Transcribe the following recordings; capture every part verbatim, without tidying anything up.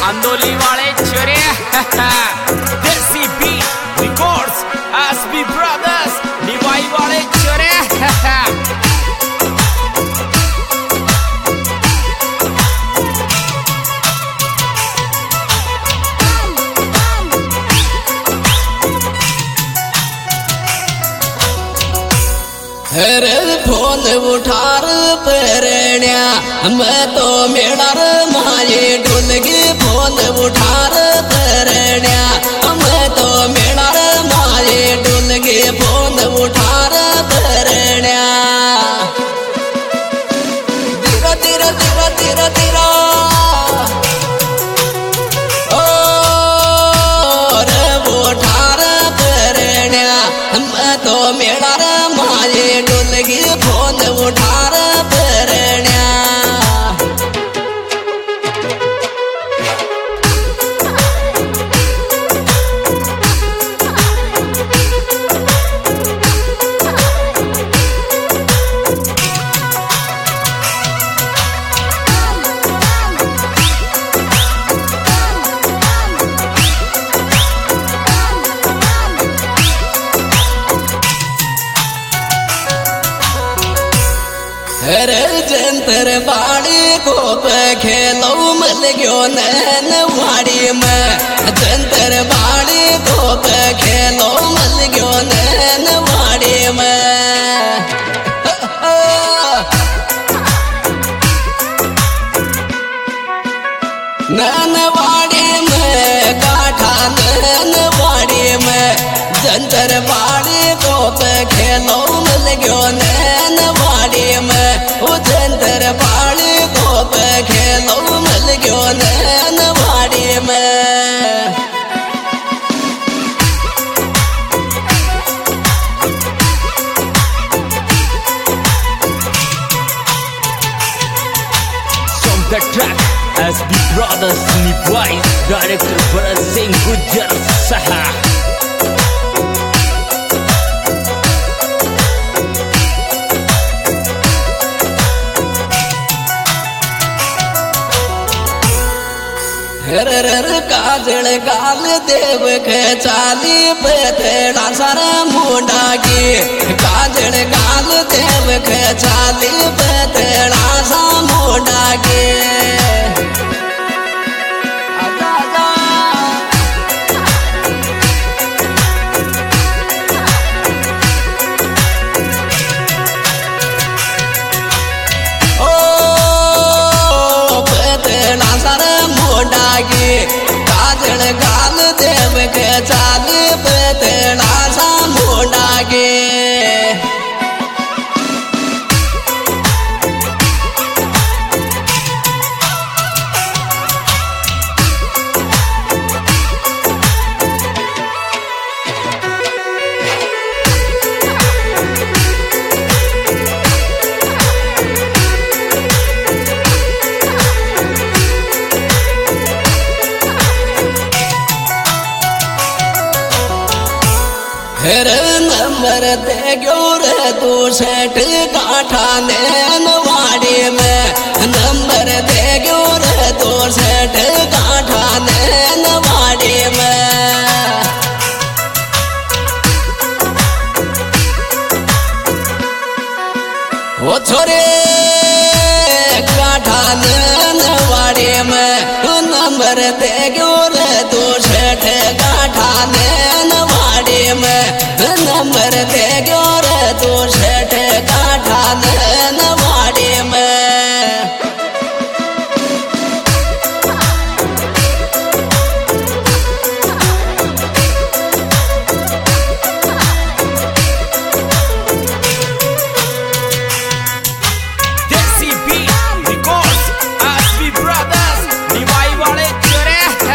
अंदोली वाले छोरे Desi beat records SB brothers Niwai वाले छोरे अरे फोन उठार परण्या मैं तो मेड़ार माये ढोलगी फोन उठार परण्या मैं तो मेड़ार माये ढोलगी फोन उठार परण्या तीरा तीरा तीरा तीरा तीरा और उठार परण्या मैं तो मेड़ार माये ढोलगी फोन उठार परण्या अरे जंतर बाड़ी को खेलो मल गयो नैन वाड़ी में जंतर बाड़ी को खेलो मल गयो नैन वाड़ी में नैन वाड़ी में काठा नैन वाड़ी में जंतर बाड़ी को खेलो मल गयो नैन वाड़ी में जंतर बाड़ी को खेलो मल गयो नैन वाड़ी में From the track S B Brothers Niwai Director Bharat Singh Gujjar Saha हर काजल गाल देव के चाली पेड़ा सारा मुंडा की काजल गाल देव के चाली पेड़ा सा मुंडा की काजल गाल देव के चाली पेड़ा सा मुंडा के फिर नंबर दे गयो रे तू सेठ काठा नैन वाड़ी में नंबर दे गयो रे तू सेठ काठा नैन वाड़ी में वो छोरे काठा नैन वाड़ी में नंबर दे गयो रे तू सेठ काठा नैन वाड़ी में नंबर दे गयो रे तू सेठ काठा नैन वाड़ी में Desi beat records SB brothers Niwai वाले छोरे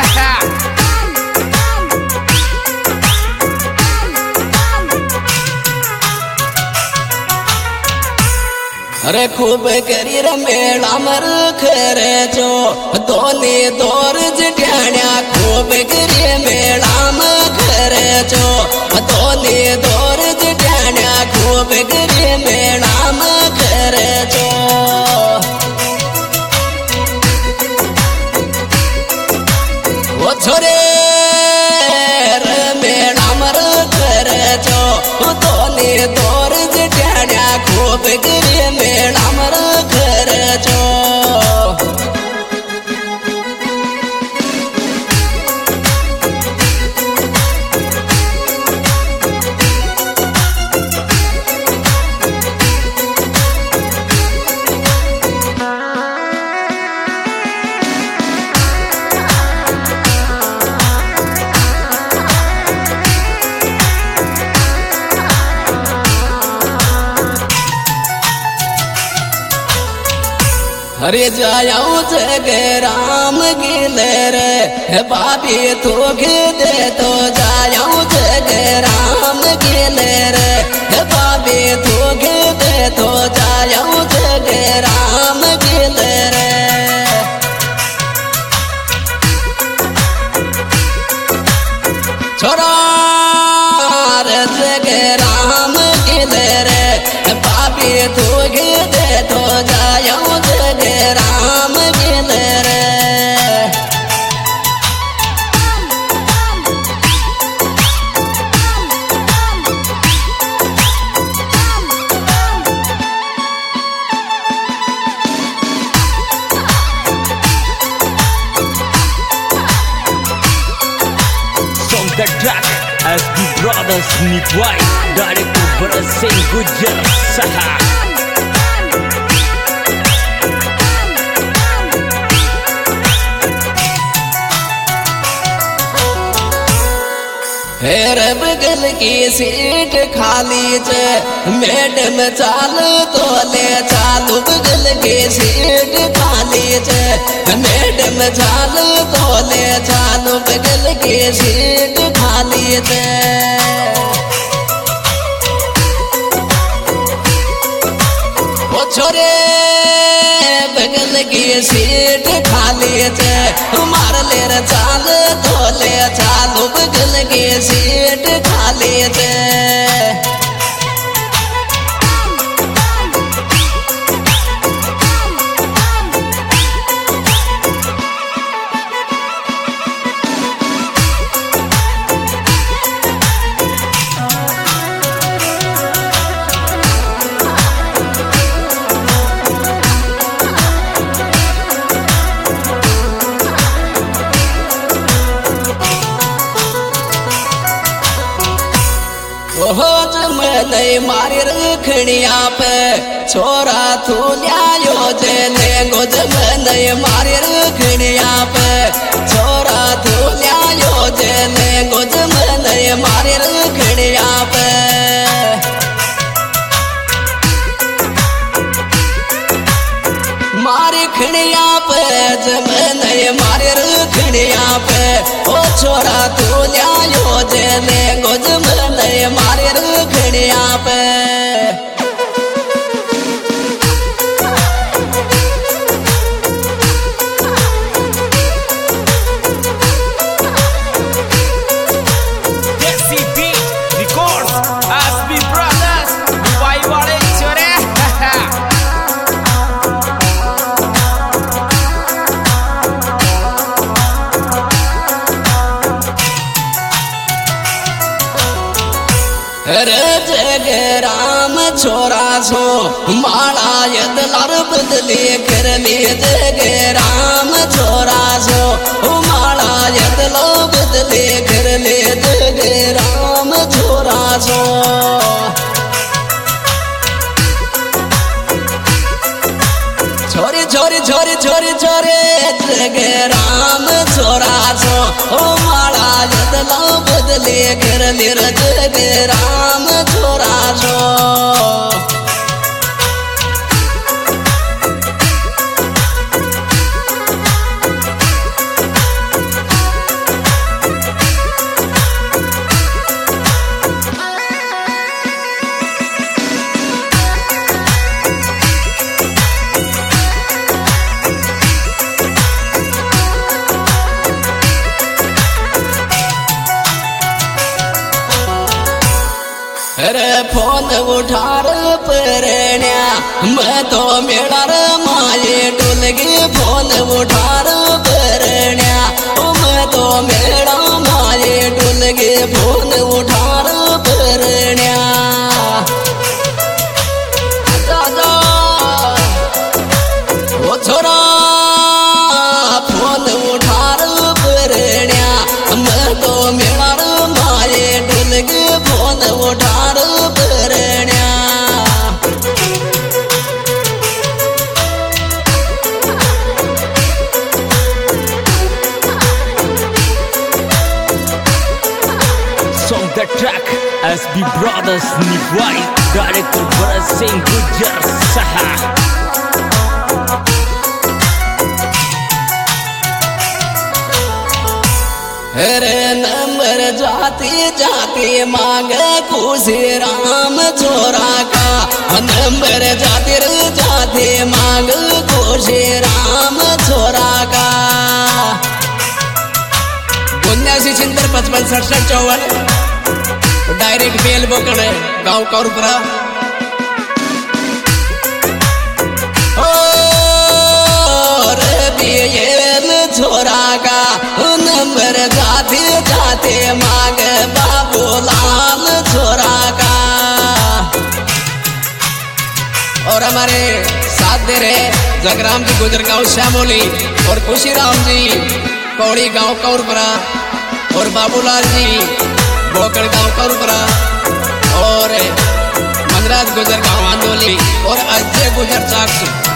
अरे खूब करी मेला मर खरे जो दोने दौर जटियाण्या खूब करी मेला में खरे जो दोने दौर जटियाण्या खूब करी मेला में खरे जो अरे जाऊं जगराम गिले रे बाबी तो दे तो जाऊं जगराम गिले रे बाबी तो दे तो जाऊं जगराम गिले रे छोरा रे जगराम गिले रे बाबी तो दे तो जाऊं जगराम गिले रे Song the track S B Brothers Nipwai Director Bharat Singh Gujjar Saha हेर बगल की सीट खाली चे मैडम चाल तो ले चालू बगल की सीट खाली चे मैडम चाल तो ले चालू बगल की सीट खाली चे ओ छोरे बगल की सीट खाली चे मार ले रे चाल तो ले चालू बगल की सीट खाली चे होज में नहीं मारी रखनिया पे छोरा तू न्यायो जेले गोज में नहीं मारी रखनिया पे छोरा तू न्यायो जेले गोज में नहीं मारी रखनिया पे मारी खड़िया पे जमे नहीं मारे रखड़िया पे ओ छोरा तू न्यायो जेले गोज में नहीं मारे रखड़िया पे जगराम छोरा सो माला यदलार बदली कर ले जगराम छोरा सो माला यदलो बदली कर ले जगराम छोरा सो छोरी छोरी छोरी छोरी छोरी जगराम छोरा सो ओ माला यदलो बदली कर ले जगराम छोरा सो अरे फोन उठार परण्या मैं तो मेरा माये डुलगी फोन उठार परण्या मैं तो मेरा माये डुलगी फोन उठार परण्या ओ छोरा फोन उठार परण्या मैं तो मेरा माये डुलगी फोन उठार परण्या Song the track S B Brothers Nipwai Director Bharat Singh Gujjar Saha जाती जाती मांग खुशी राम छोरा का नंबर जाती जाती मांग खुशी राम छोरा का उन्यासी छिहत्तर पचपन सड़सठ चौवन डायरेक्ट बेल बोकड़ गाँव कौरपुरा और बेल छोरा का नंबर जाते जाते मांग बाबूलाल छोरा का। और हमारे साथ दे रहे जगराम जी गुजर गाँव श्यामोली और खुशीराम जी पौड़ी गांव कौरपुरा और बाबूलाल जी बोकड़ गांव कौरपुरा और मनराज गुजर गांव आंदोली और अजय गुजर चाकसू।